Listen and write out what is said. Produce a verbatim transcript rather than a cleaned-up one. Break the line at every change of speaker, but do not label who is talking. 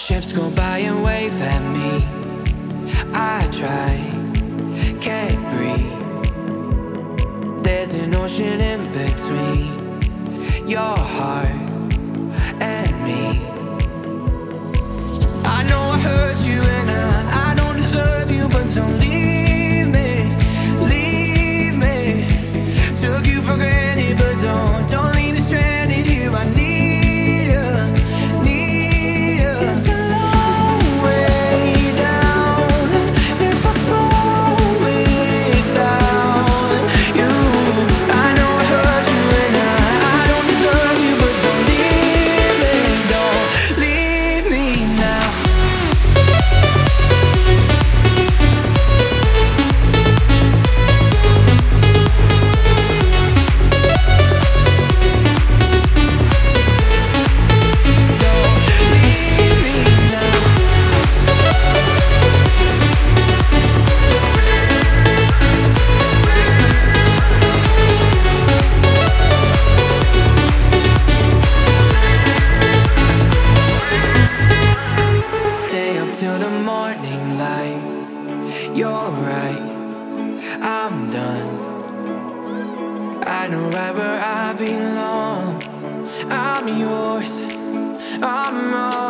Ships go by and wave at me. I try, can't breathe. There's an ocean in between your heart and me. I know I hurt you and I, I don't deserve you, but don't leave me, leave me. Took you for granted, but don't, don't leave me stranded here. I need you, need you. It's a long way down if I fall without you. I know I hurt you and I, I don't deserve you, but don't leave me, don't leave me now. Stay up till the morning light. You're right, I'm done. I know right where I belong. I'm yours, I'm all